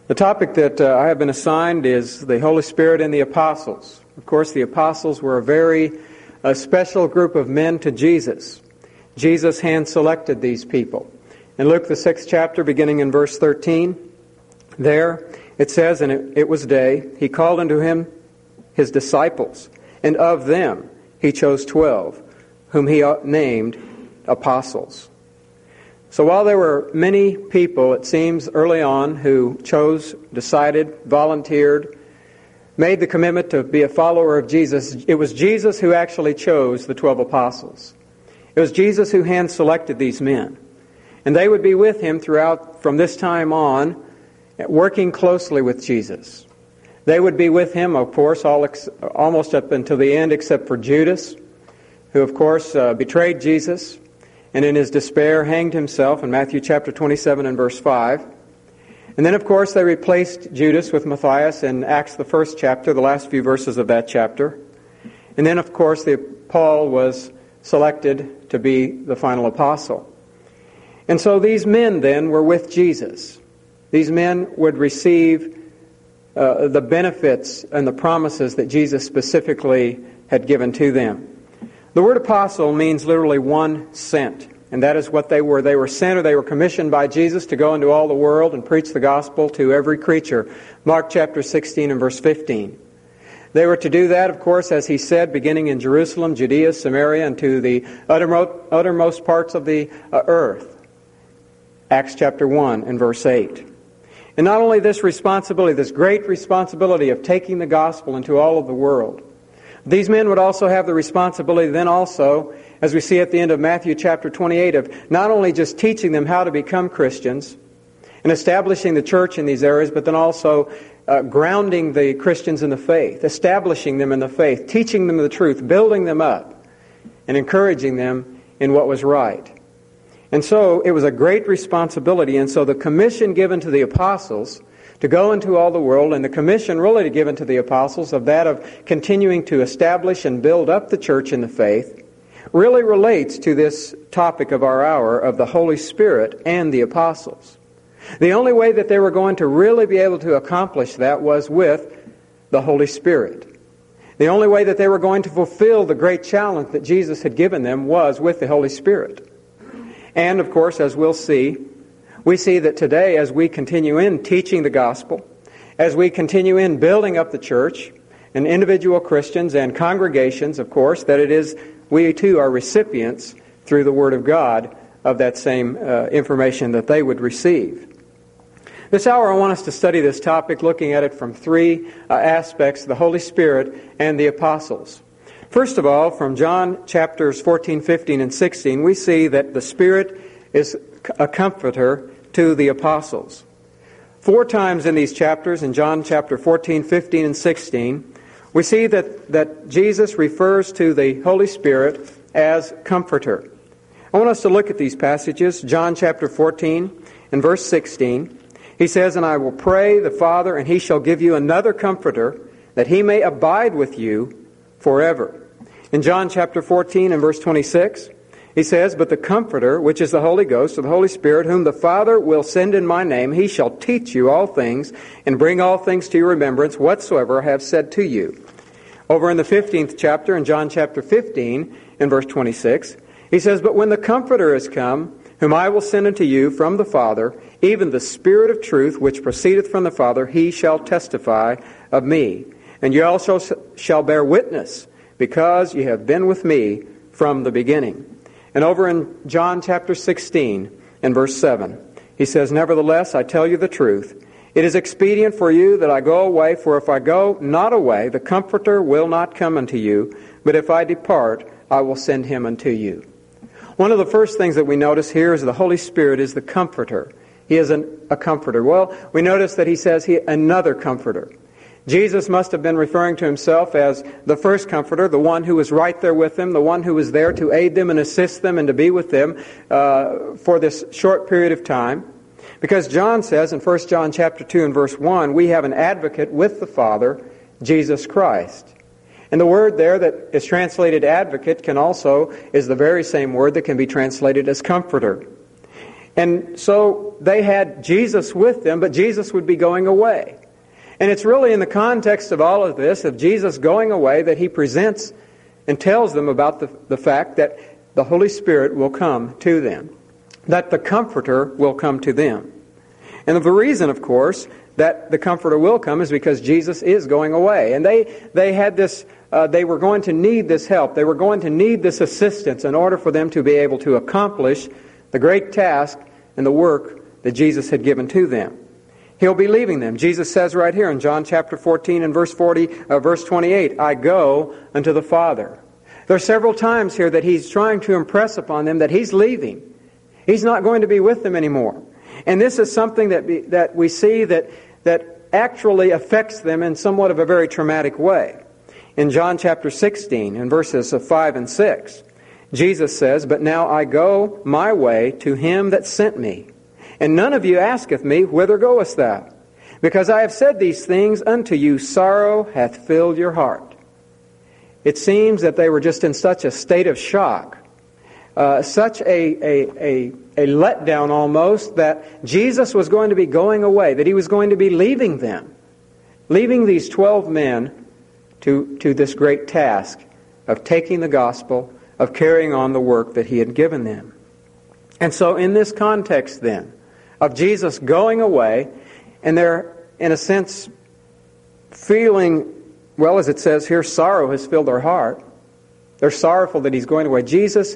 The topic that I have been assigned is the Holy Spirit and the Apostles. Of course, the Apostles were a very special group of men to Jesus. Jesus hand-selected these people. In Luke, the 6th chapter, beginning in verse 13, there it says, "And it was day, he called unto him his disciples, and of them he chose 12, whom he named apostles." So while there were many people, it seems, early on who chose, decided, volunteered, made the commitment to be a follower of Jesus, it was Jesus who actually chose the 12 apostles. It was Jesus who hand-selected these men. And they would be with him throughout, from this time on, working closely with Jesus. They would be with him, of course, almost up until the end, except for Judas, who, of course, betrayed Jesus, and in his despair hanged himself in Matthew chapter 27 and verse 5. And then, of course, they replaced Judas with Matthias in Acts the 1st chapter, the last few verses of that chapter. And then, of course, Paul was selected to be the final apostle. And so these men then were with Jesus. These men would receive the benefits and the promises that Jesus specifically had given to them. The word apostle means literally one sent, and that is what they were. They were sent, or they were commissioned by Jesus to go into all the world and preach the gospel to every creature. Mark chapter 16 and verse 15. They were to do that, of course, as he said, beginning in Jerusalem, Judea, Samaria, and to the uttermost parts of the earth. Acts chapter 1 and verse 8. And not only this responsibility, this great responsibility of taking the gospel into all of the world, these men would also have the responsibility then also, as we see at the end of Matthew chapter 28, of not only just teaching them how to become Christians and establishing the church in these areas, but then also grounding the Christians in the faith, establishing them in the faith, teaching them the truth, building them up, and encouraging them in what was right. And so it was a great responsibility, and so the commission given to the apostles to go into all the world, and the commission really given to the apostles of that of continuing to establish and build up the church in the faith, really relates to this topic of our hour of the Holy Spirit and the apostles. The only way that they were going to really be able to accomplish that was with the Holy Spirit. The only way that they were going to fulfill the great challenge that Jesus had given them was with the Holy Spirit. And, of course, as we'll see, we see that today, as we continue in teaching the gospel, as we continue in building up the church, and individual Christians and congregations, of course, that it is we too are recipients through the Word of God of that same information that they would receive. This hour I want us to study this topic, looking at it from three aspects: the Holy Spirit and the apostles. First of all, from John chapters 14, 15, and 16, we see that the Spirit is a comforter to the apostles. 4 times in these chapters, in John chapter 14, 15, and 16, we see that Jesus refers to the Holy Spirit as comforter. I want us to look at these passages. John chapter 14 and verse 16, he says, "And I will pray the Father, and he shall give you another comforter, that he may abide with you forever." In John chapter 14 and verse 26, he says, "But the Comforter, which is the Holy Ghost, or the Holy Spirit, whom the Father will send in my name, he shall teach you all things, and bring all things to your remembrance, whatsoever I have said to you." Over in the 15th chapter, in John chapter 15, in verse 26, he says, "But when the Comforter is come, whom I will send unto you from the Father, even the Spirit of truth, which proceedeth from the Father, he shall testify of me. And ye also shall bear witness, because ye have been with me from the beginning." And over in John chapter 16 and verse 7, he says, "Nevertheless, I tell you the truth. It is expedient for you that I go away, for if I go not away, the Comforter will not come unto you, but if I depart, I will send him unto you." One of the first things that we notice here is the Holy Spirit is the Comforter. He is a comforter. Well, we notice that he says another comforter. Jesus must have been referring to himself as the first comforter, the one who was right there with them, the one who was there to aid them and assist them and to be with them for this short period of time. Because John says in 1 John chapter 2 and verse 1, we have an advocate with the Father, Jesus Christ. And the word there that is translated advocate is the very same word that can be translated as comforter. And so they had Jesus with them, but Jesus would be going away. And it's really in the context of all of this, of Jesus going away, that he presents and tells them about the fact that the Holy Spirit will come to them, that the Comforter will come to them. And the reason, of course, that the Comforter will come is because Jesus is going away. And they had this, they were going to need this help. They were going to need this assistance in order for them to be able to accomplish the great task and the work that Jesus had given to them. He'll be leaving them. Jesus says right here in John chapter 14 and verse 28, I go unto the Father. There are several times here that he's trying to impress upon them that he's leaving. He's not going to be with them anymore. And this is something that we see that actually affects them in somewhat of a very traumatic way. In John chapter 16, in verses 5 and 6, Jesus says, But now I go my way to him that sent me. And none of you asketh me, Whither goest thou? Because I have said these things unto you, sorrow hath filled your heart. It seems that they were just in such a state of shock, such a letdown almost, that Jesus was going to be going away, that he was going to be leaving them, leaving these 12 men to this great task of taking the gospel, of carrying on the work that he had given them. And so in this context then, of Jesus going away, and they're, in a sense, feeling, well, as it says here, sorrow has filled their heart. They're sorrowful that he's going away. Jesus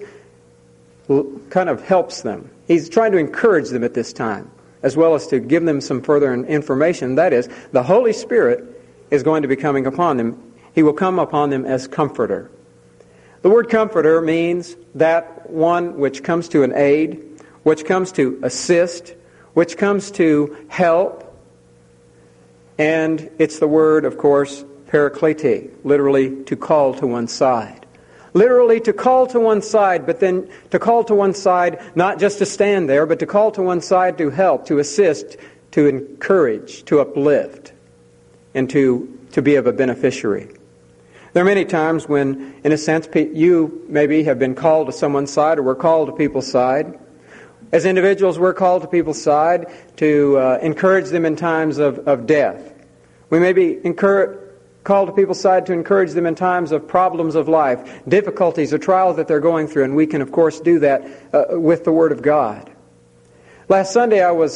kind of helps them. He's trying to encourage them at this time, as well as to give them some further information. That is, the Holy Spirit is going to be coming upon them. He will come upon them as Comforter. The word Comforter means that one which comes to an aid, which comes to assist, which comes to help. And it's the word, of course, paraklete, literally to call to one side. Literally to call to one side, but then to call to one side not just to stand there, but to call to one side to help, to assist, to encourage, to uplift, and to be of a beneficiary. There are many times when, in a sense, you maybe have been called to someone's side, or were called to people's side. As individuals, we're called to people's side to encourage them in times of death. We may be called to people's side to encourage them in times of problems of life, difficulties or trials that they're going through, and we can, of course, do that with the Word of God. Last Sunday, it was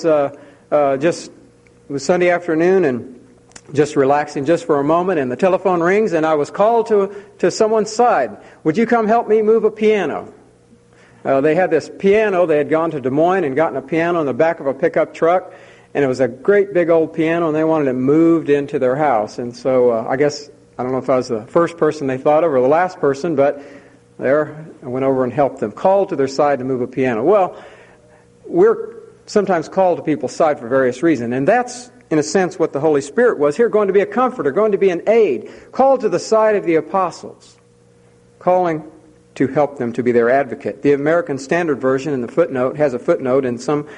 Sunday afternoon, and just relaxing just for a moment, and the telephone rings, and I was called to someone's side. Would you come help me move a piano? They had this piano. They had gone to Des Moines and gotten a piano in the back of a pickup truck, and it was a great big old piano, and they wanted it moved into their house. And so I guess, I don't know if I was the first person they thought of or the last person, but there I went over and helped them, called to their side to move a piano. Well, we're sometimes called to people's side for various reasons, and that's, in a sense, what the Holy Spirit was here, going to be a comforter, going to be an aid, called to the side of the apostles, calling to help them, to be their advocate. The American Standard Version in the footnote has a footnote in some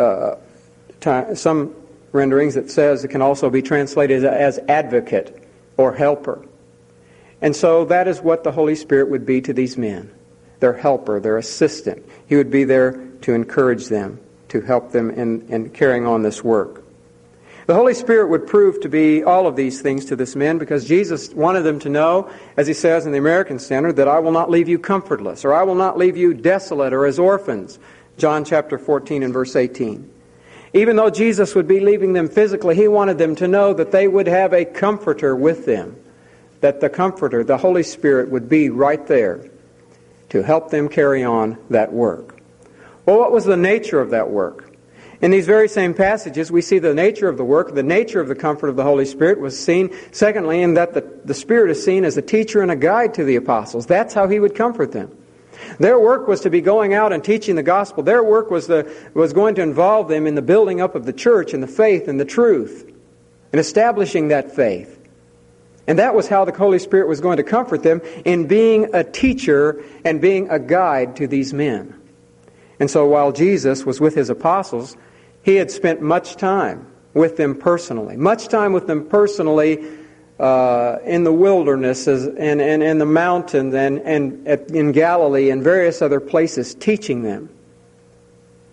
renderings that says it can also be translated as advocate or helper. And so that is what the Holy Spirit would be to these men, their helper, their assistant. He would be there to encourage them, to help them in carrying on this work. The Holy Spirit would prove to be all of these things to this men because Jesus wanted them to know, as he says in the American Standard, that I will not leave you comfortless, or I will not leave you desolate or as orphans. John chapter 14 and verse 18. Even though Jesus would be leaving them physically, he wanted them to know that they would have a comforter with them, that the Comforter, the Holy Spirit, would be right there to help them carry on that work. Well, what was the nature of that work? In these very same passages, we see the nature of the work, the nature of the comfort of the Holy Spirit was seen, secondly, in that the Spirit is seen as a teacher and a guide to the apostles. That's how he would comfort them. Their work was to be going out and teaching the gospel. Their work was going to involve them in the building up of the church and the faith and the truth and establishing that faith. And that was how the Holy Spirit was going to comfort them, in being a teacher and being a guide to these men. And so while Jesus was with his apostles, he had spent much time with them personally. Much time with them personally in the wilderness and in the mountains and in Galilee and various other places, teaching them.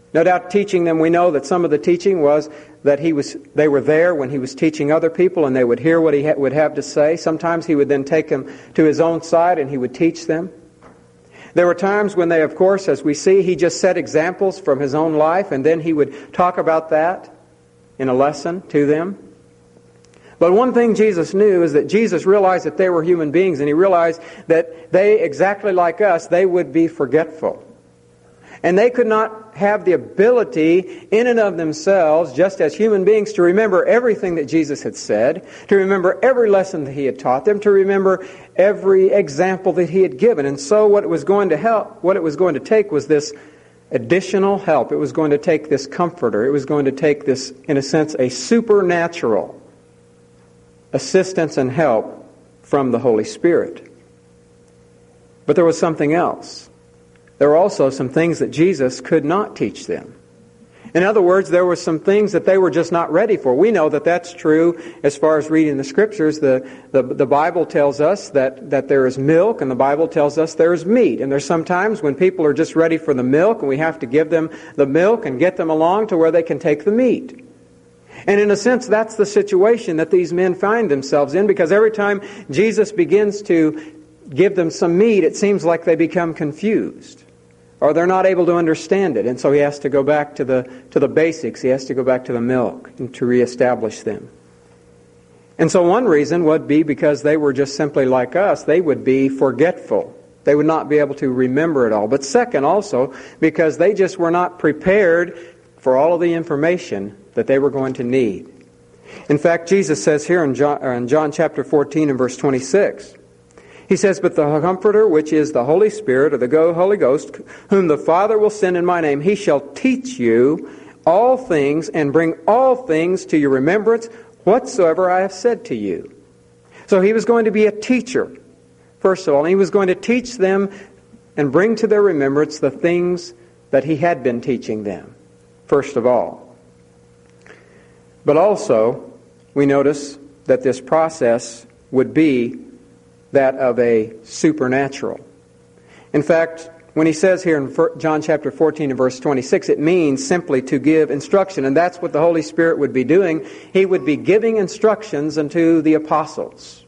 No doubt teaching them, we know that some of the teaching was that they were there when he was teaching other people and they would hear what he would have to say. Sometimes he would then take them to his own side and he would teach them. There were times when they, of course, as we see, he just set examples from his own life and then he would talk about that in a lesson to them. But one thing Jesus knew is that Jesus realized that they were human beings, and he realized that they, exactly like us, they would be forgetful. And they could not have the ability in and of themselves, just as human beings, to remember everything that Jesus had said, to remember every lesson that he had taught them, to remember every example that he had given. And so what it was going to take was this additional help. It was going to take this comforter. It was going to take this, in a sense, a supernatural assistance and help from the Holy Spirit. But there was something else. There were also some things that Jesus could not teach them. In other words, there were some things that they were just not ready for. We know that that's true as far as reading the Scriptures. The Bible tells us that there is milk, and the Bible tells us there is meat. And there's some times when people are just ready for the milk, and we have to give them the milk and get them along to where they can take the meat. And in a sense, that's the situation that these men find themselves in, because every time Jesus begins to give them some meat, it seems like they become confused, or they're not able to understand it. And so he has to go back to the basics. He has to go back to the milk and to reestablish them. And so one reason would be because they were just simply like us. They would be forgetful. They would not be able to remember it all. But second, also, because they just were not prepared for all of the information that they were going to need. In fact, Jesus says here in John chapter 14 and verse 26, he says, "But the Comforter, which is the Holy Spirit, or the Holy Ghost, whom the Father will send in my name, he shall teach you all things and bring all things to your remembrance, whatsoever I have said to you." So he was going to be a teacher, first of all. And he was going to teach them and bring to their remembrance the things that he had been teaching them, first of all. But also, we notice that this process would be that of a supernatural. In fact, when he says here in John chapter 14 and verse 26, it means simply to give instruction. And that's what the Holy Spirit would be doing. He would be giving instructions unto the apostles.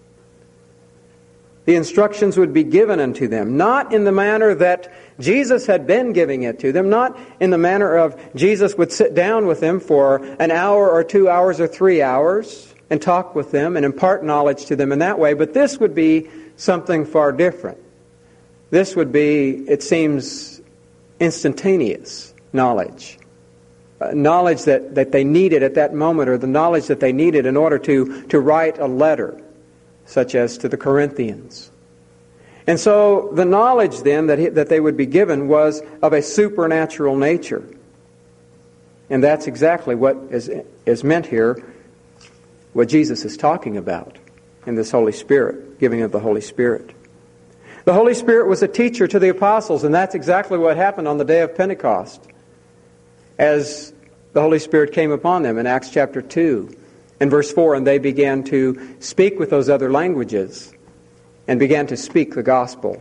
The instructions would be given unto them, not in the manner that Jesus had been giving it to them, not in the manner of Jesus would sit down with them for an hour or 2 hours or 3 hours and talk with them and impart knowledge to them in that way, but this would be something far different. This would be, it seems, instantaneous knowledge. Knowledge that they needed at that moment, or the knowledge that they needed in order to write a letter, such as to the Corinthians. And so the knowledge then that they would be given was of a supernatural nature. And that's exactly what is meant here, what Jesus is talking about in this Holy Spirit, giving of the Holy Spirit. The Holy Spirit was a teacher to the apostles, and that's exactly what happened on the day of Pentecost, as the Holy Spirit came upon them in Acts chapter 2. In verse 4, and they began to speak with those other languages and began to speak the gospel.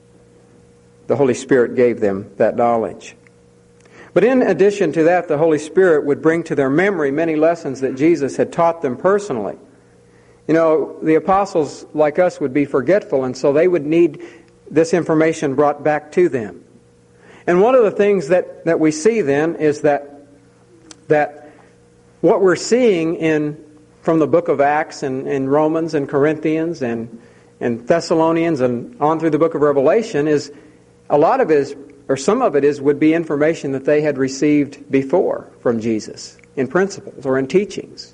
The Holy Spirit gave them that knowledge. But in addition to that, the Holy Spirit would bring to their memory many lessons that Jesus had taught them personally. You know, the apostles, like us, would be forgetful, and so they would need this information brought back to them. And one of the things that we see then is that what we're seeing from the book of Acts and Romans and Corinthians and Thessalonians and on through the book of Revelation is a lot of it is, or some of it would be information that they had received before from Jesus in principles or in teachings.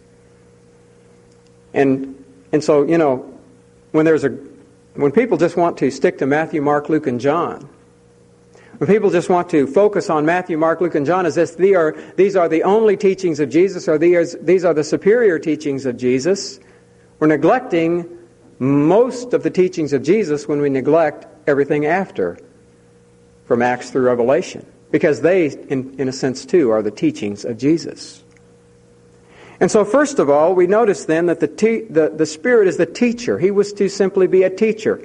And so, you know, when people just want to stick to Matthew, Mark, Luke, and John, when people just want to focus on Matthew, Mark, Luke, and John as if these are the only teachings of Jesus, or these are the superior teachings of Jesus, we're neglecting most of the teachings of Jesus when we neglect everything after, from Acts through Revelation, because they, in a sense, too, are the teachings of Jesus. And so, first of all, we notice then that the Spirit is the teacher. He was to simply be a teacher,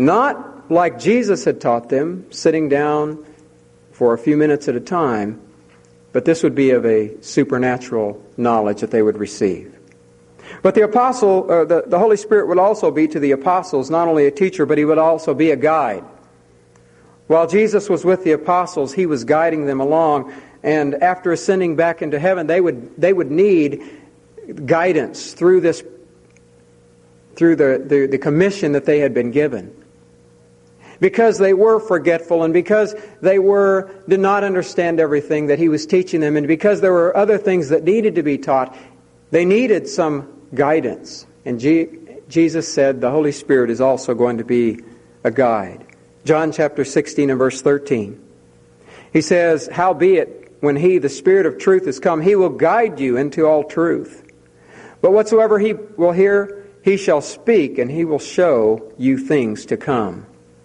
not like Jesus had taught them, sitting down for a few minutes at a time But this would be of a supernatural knowledge that they would receive. But the Holy Spirit would also be to the apostles not only a teacher, but He would also be a guide. While Jesus was with the apostles, He was guiding them along, and after ascending back into heaven, they would need guidance through the commission that they had been given. Because they were forgetful, and because they did not understand everything that He was teaching them, and because there were other things that needed to be taught, they needed some guidance. And Jesus said the Holy Spirit is also going to be a guide. John chapter 16 and verse 13. He says, "Howbeit, when He, the Spirit of truth, is come, He will guide you into all truth. But whatsoever He will hear, He shall speak, and He will show you things to come."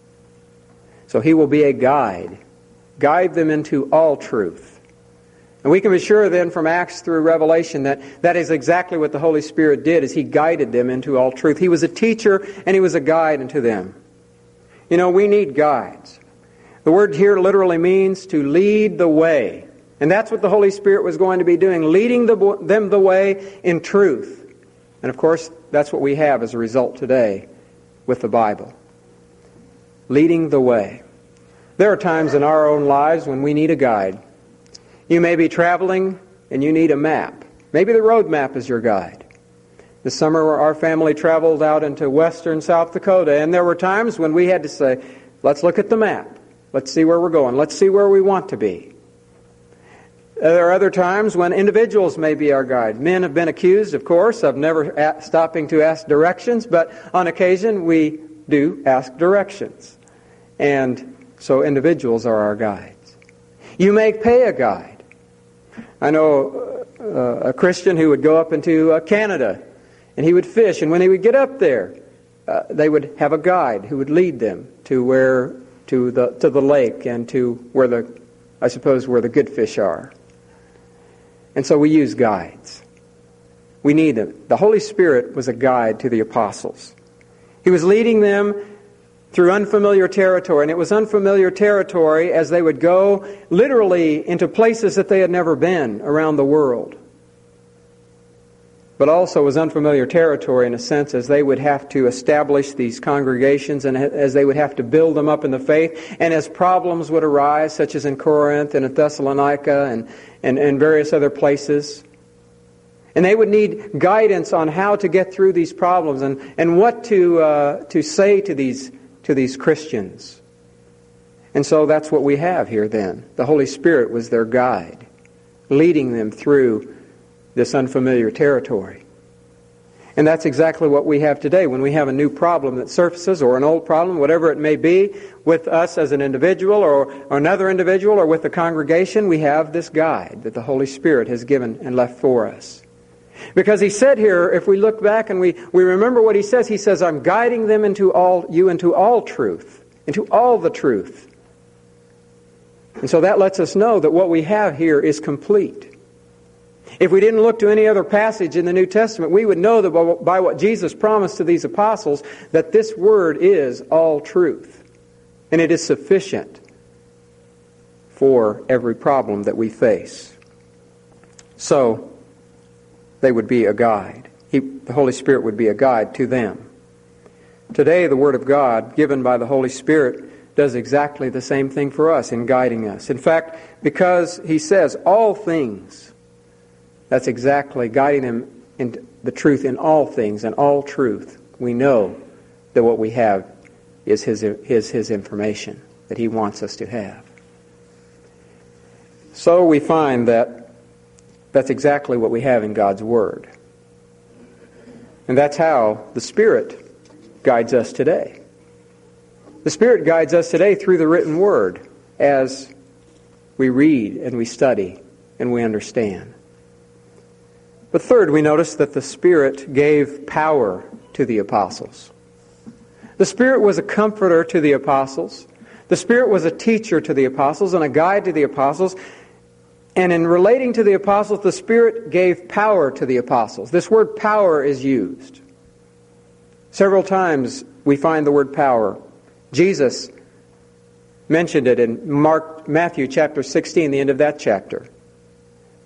So He will be a guide. Guide them into all truth. And we can be sure then from Acts through Revelation that is exactly what the Holy Spirit did, is He guided them into all truth. He was a teacher and He was a guide unto them. You know, we need guides. The word here literally means to lead the way. And that's what the Holy Spirit was going to be doing, leading them the way in truth. And of course, that's what we have as a result today with the Bible. Leading the way. There are times in our own lives when we need a guide. You may be traveling and you need a map. Maybe the road map is your guide. This summer our family traveled out into western South Dakota, and there were times when we had to say, let's look at the map. Let's see where we're going. Let's see where we want to be. There are other times when individuals may be our guide. Men have been accused, of course, of never stopping to ask directions, but on occasion we do ask directions. And so individuals are our guides. You may pay a guide. I know a Christian who would go up into Canada, and he would fish, and when he would get up there, they would have a guide who would lead them to the lake and to where the good fish are. And so we use guides. We need them. The Holy Spirit was a guide to the apostles. He was leading them through unfamiliar territory, and it was unfamiliar territory as they would go literally into places that they had never been around the world. But also was unfamiliar territory in a sense as they would have to establish these congregations and as they would have to build them up in the faith, and as problems would arise, such as in Corinth and in Thessalonica and various other places. And they would need guidance on how to get through these problems and what to say to these Christians. And so that's what we have here then. The Holy Spirit was their guide, leading them through this unfamiliar territory. And that's exactly what we have today. When we have a new problem that surfaces, or an old problem, whatever it may be, with us as an individual or another individual or with the congregation, we have this guide that the Holy Spirit has given and left for us. Because He said here, if we look back and we remember what He says, I'm guiding them into all truth, into all the truth. And so that lets us know that what we have here is complete. If we didn't look to any other passage in the New Testament, we would know that by what Jesus promised to these apostles, that this Word is all truth. And it is sufficient for every problem that we face. So, they would be a guide. The Holy Spirit would be a guide to them. Today, the Word of God, given by the Holy Spirit, does exactly the same thing for us in guiding us. In fact, because He says all things, that's exactly guiding them in the truth in all things and all truth. We know that what we have is His information that He wants us to have. So we find that that's exactly what we have in God's Word. And that's how the Spirit guides us today. The Spirit guides us today through the written Word as we read and we study and we understand. But third, we notice that the Spirit gave power to the apostles. The Spirit was a comforter to the apostles. The Spirit was a teacher to the apostles and a guide to the apostles. And in relating to the apostles, the Spirit gave power to the apostles. This word power is used. Several times we find the word power. Jesus mentioned it in Matthew chapter 16, the end of that chapter.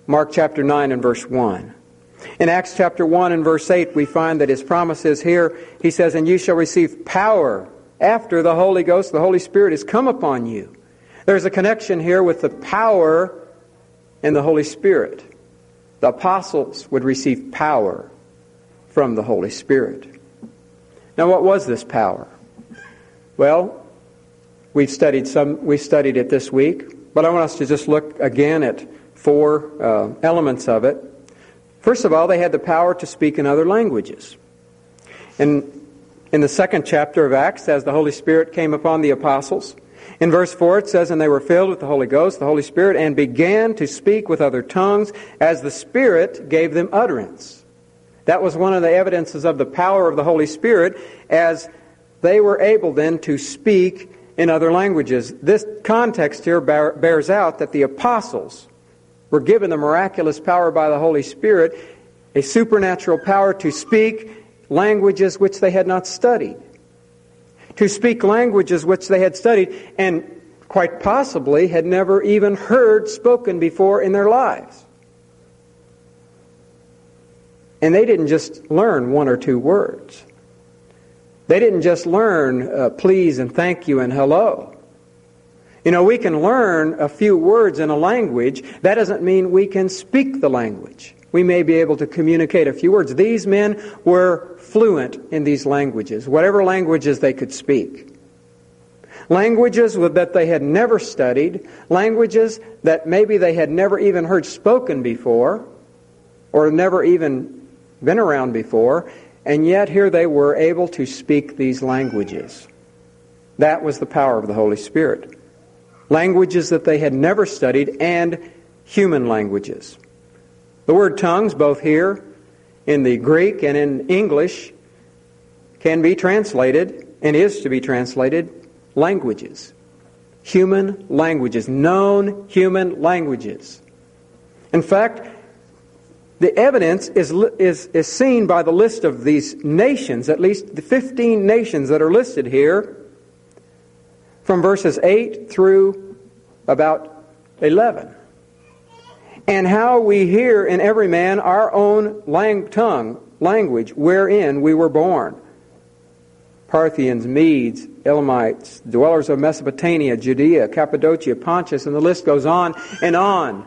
Mark chapter 9 and verse 1. In Acts chapter 1 and verse 8, we find that His promise is here. He says, "And you shall receive power after the Holy Ghost, the Holy Spirit, has come upon you." There's a connection here with the power and the Holy Spirit. The apostles would receive power from the Holy Spirit. Now, what was this power? Well, we've studied it this week, but I want us to just look again at four elements of it. First of all, they had the power to speak in other languages. In the second chapter of Acts, as the Holy Spirit came upon the apostles, in verse 4 it says, "And they were filled with the Holy Ghost, the Holy Spirit, and began to speak with other tongues as the Spirit gave them utterance." That was one of the evidences of the power of the Holy Spirit, as they were able then to speak in other languages. This context here bears out that the apostles were given the miraculous power by the Holy Spirit, a supernatural power to speak languages which they had not studied. To speak languages which they had studied and quite possibly had never even heard spoken before in their lives. And they didn't just learn one or two words. They didn't just learn please and thank you and hello. You know, we can learn a few words in a language. That doesn't mean we can speak the language. We may be able to communicate a few words. These men were fluent in these languages, whatever languages they could speak. Languages that they had never studied, languages that maybe they had never even heard spoken before, or never even been around before, and yet here they were able to speak these languages. That was the power of the Holy Spirit. Languages that they had never studied, and human languages. The word tongues, both here in the Greek and in English, can be translated, and is to be translated, languages. Human languages. Known human languages. In fact, the evidence is seen by the list of these nations, at least the 15 nations that are listed here, from verses 8 through about 11. And how we hear in every man our own language, wherein we were born. Parthians, Medes, Elamites, dwellers of Mesopotamia, Judea, Cappadocia, Pontus, and the list goes on and on.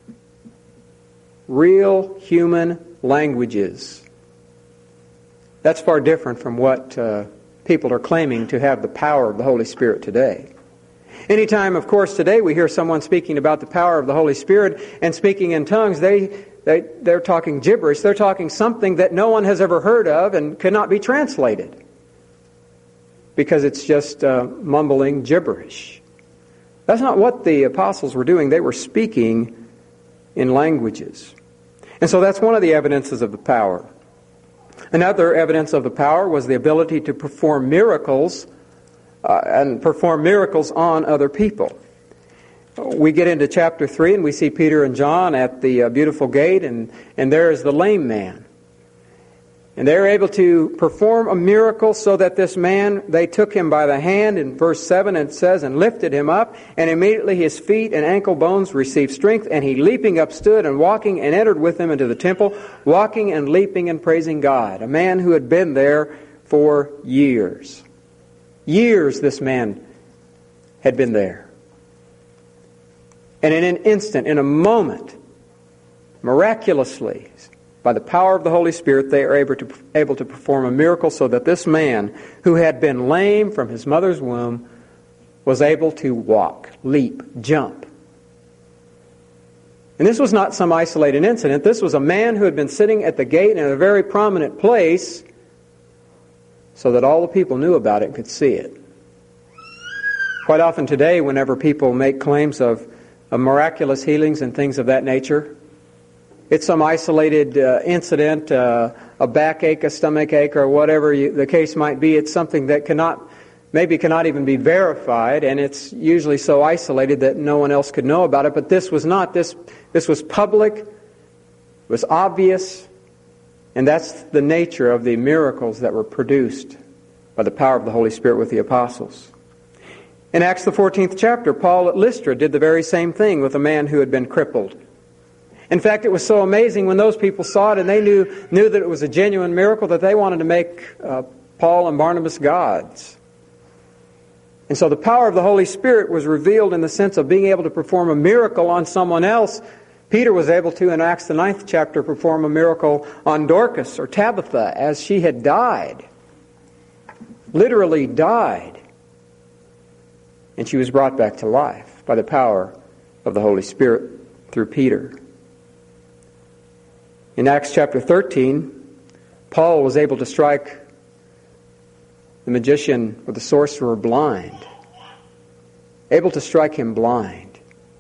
Real human languages. That's far different from what people are claiming to have the power of the Holy Spirit today. Anytime, of course, today we hear someone speaking about the power of the Holy Spirit and speaking in tongues, they're talking gibberish. They're talking something that no one has ever heard of and cannot be translated, because it's just mumbling gibberish. That's not what the apostles were doing. They were speaking in languages. And so that's one of the evidences of the power. Another evidence of the power was the ability to perform miracles and perform miracles on other people. We get into chapter 3 and we see Peter and John at the beautiful gate, and there is the lame man. And they're able to perform a miracle so that this man, they took him by the hand, in verse 7 it says, and lifted him up, and immediately his feet and ankle bones received strength, and he leaping up stood and walking and entered with them into the temple, walking and leaping and praising God. A man who had been there for years. Years this man had been there. And in an instant, in a moment, miraculously, by the power of the Holy Spirit, they are able to perform a miracle so that this man, who had been lame from his mother's womb, was able to walk, leap, jump. And this was not some isolated incident. This was a man who had been sitting at the gate in a very prominent place so that all the people knew about it and could see it. Quite often today, whenever people make claims of miraculous healings and things of that nature, it's some isolated incident, a backache, a stomach ache, or whatever the case might be. It's something that cannot even be verified, and it's usually so isolated that no one else could know about it. But this was not. This was public, it was obvious, and that's the nature of the miracles that were produced by the power of the Holy Spirit with the apostles. In Acts the 14th chapter, Paul at Lystra did the very same thing with a man who had been crippled. In fact, it was so amazing when those people saw it and they knew that it was a genuine miracle that they wanted to make Paul and Barnabas gods. And so the power of the Holy Spirit was revealed in the sense of being able to perform a miracle on someone else. Peter was able to, in Acts the 9th chapter, perform a miracle on Dorcas or Tabitha as she had died. Literally died. And she was brought back to life by the power of the Holy Spirit through Peter. In Acts chapter 13, Paul was able to strike the magician or the sorcerer blind. Able to strike him blind.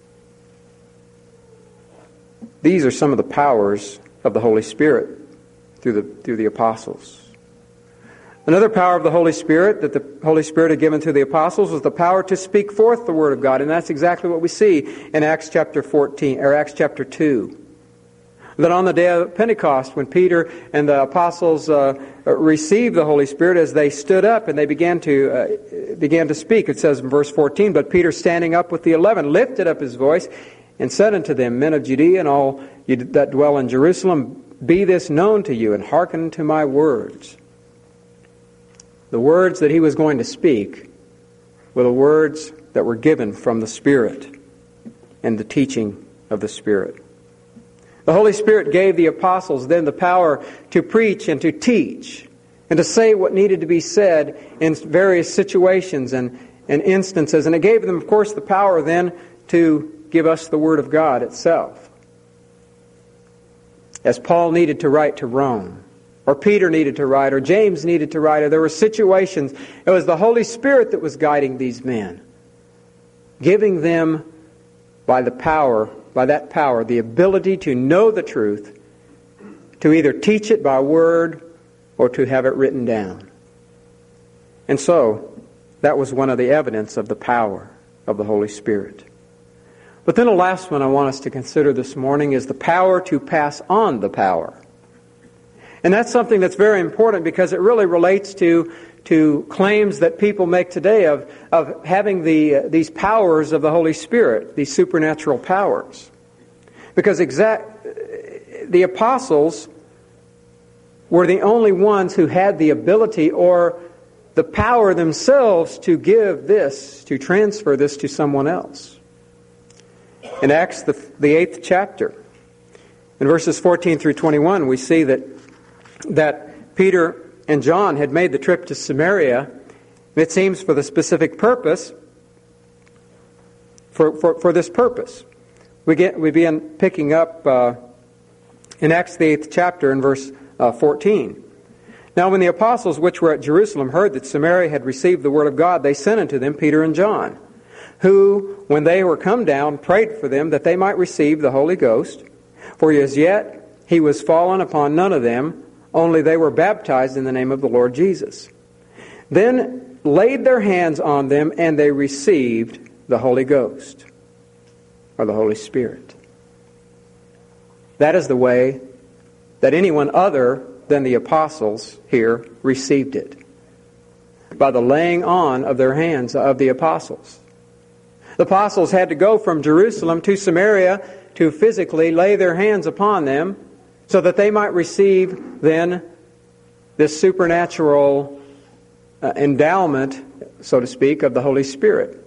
These are some of the powers of the Holy Spirit through the apostles. Another power of the Holy Spirit that the Holy Spirit had given to the apostles was the power to speak forth the Word of God. And that's exactly what we see in Acts chapter 14, or Acts chapter 2. That on the day of Pentecost, when Peter and the apostles received the Holy Spirit, as they stood up and they began to speak, it says in verse 14, "But Peter, standing up with the 11, lifted up his voice and said unto them, Men of Judea and all you that dwell in Jerusalem, be this known to you, and hearken to my words." The words that he was going to speak were the words that were given from the Spirit and the teaching of the Spirit. The Holy Spirit gave the apostles then the power to preach and to teach and to say what needed to be said in various situations and instances. And it gave them, of course, the power then to give us the Word of God itself. As Paul needed to write to Rome, or Peter needed to write, or James needed to write, or there were situations, it was the Holy Spirit that was guiding these men, giving them by that power, the ability to know the truth, to either teach it by word or to have it written down. And so, that was one of the evidence of the power of the Holy Spirit. But then the last one I want us to consider this morning is the power to pass on the power. And that's something that's very important because it really relates to claims that people make today of having these powers of the Holy Spirit, these supernatural powers. Because the apostles were the only ones who had the ability or the power themselves to give this, to transfer this to someone else. In Acts, the 8th chapter, in verses 14 through 21, we see that Peter and John had made the trip to Samaria, it seems for the specific purpose, for this purpose. We begin picking up in Acts the 8th chapter in verse 14. "Now when the apostles which were at Jerusalem heard that Samaria had received the word of God, they sent unto them Peter and John, who, when they were come down, prayed for them that they might receive the Holy Ghost. For as yet he was fallen upon none of them, only they were baptized in the name of the Lord Jesus. Then laid their hands on them, and they received the Holy Ghost," or the Holy Spirit. That is the way that anyone other than the apostles here received it. By the laying on of their hands of the apostles. The apostles had to go from Jerusalem to Samaria to physically lay their hands upon them so that they might receive then this supernatural endowment, so to speak, of the Holy Spirit.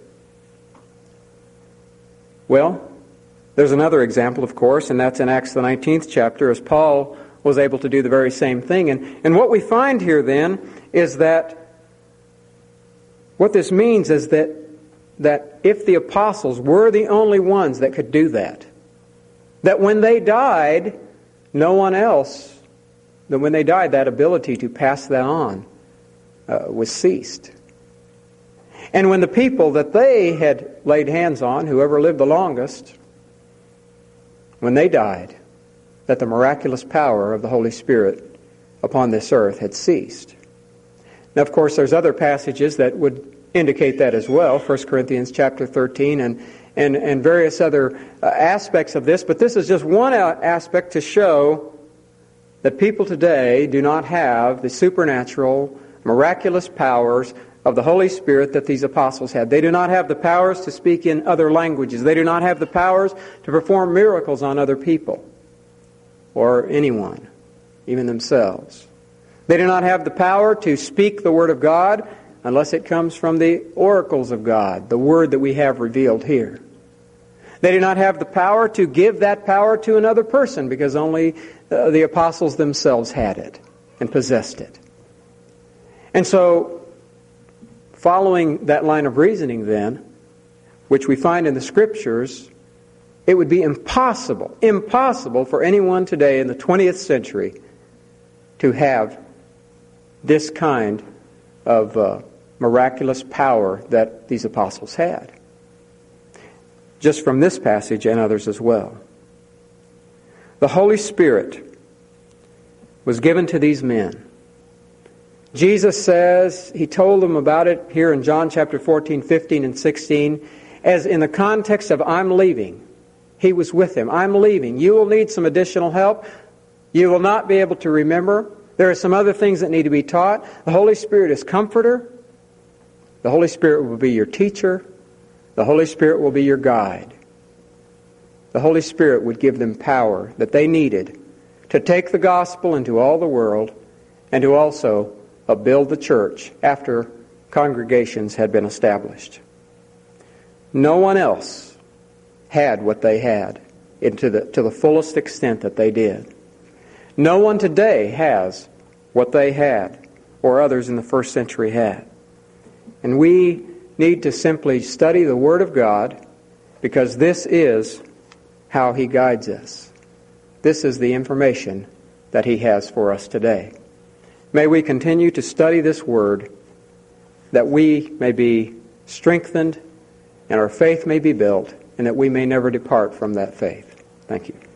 Well, there's another example, of course, and that's in Acts the 19th chapter, as Paul was able to do the very same thing. And what we find here then is that what this means is that if the apostles were the only ones that could do that when they died, no one else, that when they died, that ability to pass that on was ceased. And when the people that they had laid hands on, whoever lived the longest, when they died, that the miraculous power of the Holy Spirit upon this earth had ceased. Now, of course, there's other passages that would indicate that as well, 1 Corinthians chapter 13 and various other aspects of this, but this is just one aspect to show that people today do not have the supernatural, miraculous powers of the Holy Spirit that these apostles had. They do not have the powers to speak in other languages. They do not have the powers to perform miracles on other people. or anyone, even themselves. They do not have the power to speak the Word of God unless it comes from the oracles of God, the Word that we have revealed here. They do not have the power to give that power to another person because only the apostles themselves had it and possessed it. And so, following that line of reasoning then, which we find in the Scriptures, it would be impossible for anyone today in the 20th century to have this kind of miraculous power that these apostles had. Just from this passage and others as well. The Holy Spirit was given to these men. Jesus says, He told them about it here in John chapter 14, 15, and 16, as in the context of I'm leaving. He was with them. I'm leaving. You will need some additional help. You will not be able to remember. There are some other things that need to be taught. The Holy Spirit is comforter. The Holy Spirit will be your teacher. The Holy Spirit will be your guide. The Holy Spirit would give them power that they needed to take the gospel into all the world and to also build the church after congregations had been established. No one else had what they had to the fullest extent that they did. No one today has what they had or others in the first century had. And we need to simply study the Word of God because this is how He guides us. This is the information that He has for us today. May we continue to study this Word that we may be strengthened and our faith may be built and that we may never depart from that faith. Thank you.